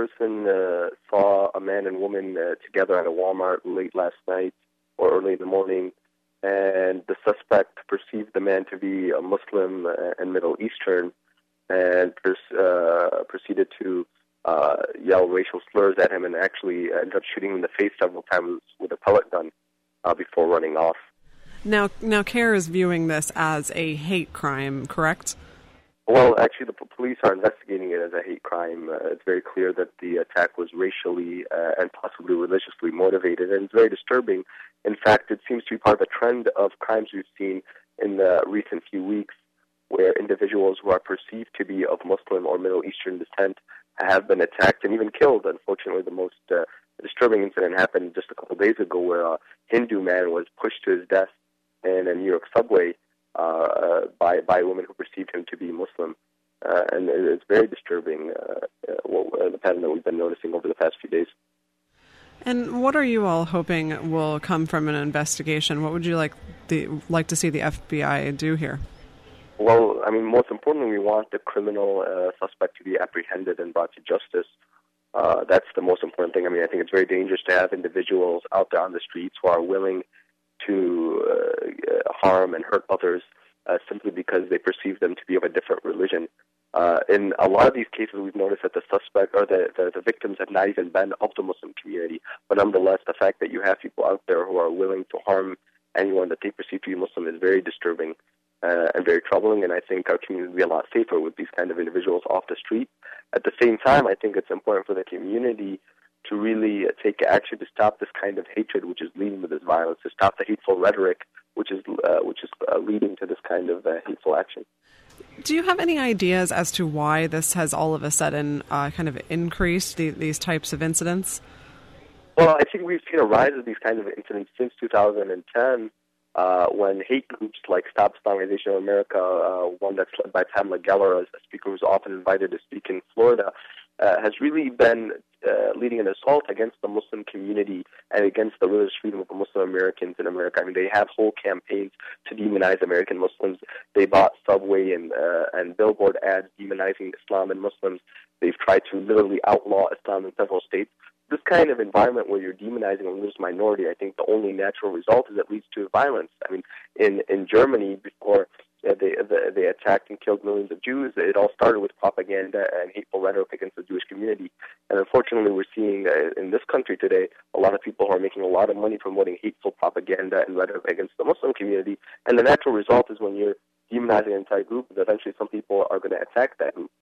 person saw a man and woman together at a Walmart late last night or early in the morning, and the suspect perceived the man to be a Muslim and Middle Eastern, and proceeded to yell racial slurs at him and actually ended up shooting him in the face several times with a pellet gun before running off. Now, CARE is viewing this as a hate crime, correct? Well, actually, the police are investigating it as a hate crime. It's very clear that the attack was racially and possibly religiously motivated, and it's very disturbing. In fact, it seems to be part of a trend of crimes we've seen in the recent few weeks, where individuals who are perceived to be of Muslim or Middle Eastern descent have been attacked and even killed. Unfortunately, the most disturbing incident happened just a couple of days ago, where a Hindu man was pushed to his death in a New York subway by women who perceived him to be Muslim. And it's very disturbing, the pattern that we've been noticing over the past few days. And what are you all hoping will come from an investigation? What would you like to see the FBI do here? Well, I mean, most importantly, we want the criminal suspect to be apprehended and brought to justice. That's the most important thing. I mean, I think it's very dangerous to have individuals out there on the streets who are willing to harm and hurt others simply because they perceive them to be of a different religion. In a lot of these cases, we've noticed that the suspect or the victims have not even been of the Muslim community. But nonetheless, the fact that you have people out there who are willing to harm anyone that they perceive to be Muslim is very disturbing and very troubling. And I think our community would be a lot safer with these kind of individuals off the street. At the same time, I think it's important for the community to really take action to stop this kind of hatred, which is leading to this violence, to stop the hateful rhetoric, which is leading to this kind of hateful action. Do you have any ideas as to why this has all of a sudden kind of increased these types of incidents? Well, I think we've seen a rise of these kinds of incidents since 2010, when hate groups like Stop Islamization of America, one that's led by Pamela Geller, a speaker who's often invited to speak in Florida, has really been leading an assault against the Muslim community and against the religious freedom of the Muslim Americans in America. I mean, they have whole campaigns to demonize American Muslims. They bought subway and billboard ads demonizing Islam and Muslims. They've tried to literally outlaw Islam in several states. This kind of environment where you're demonizing a religious minority, I think the only natural result is it leads to violence. I mean, in Germany, before they attacked and killed millions of Jews, it all started with propaganda and hateful rhetoric against the Jewish community. And unfortunately, we're seeing in this country today a lot of people who are making a lot of money promoting hateful propaganda and rhetoric against the Muslim community. And the natural result is when you're demonizing an entire group, eventually some people are going to attack that group.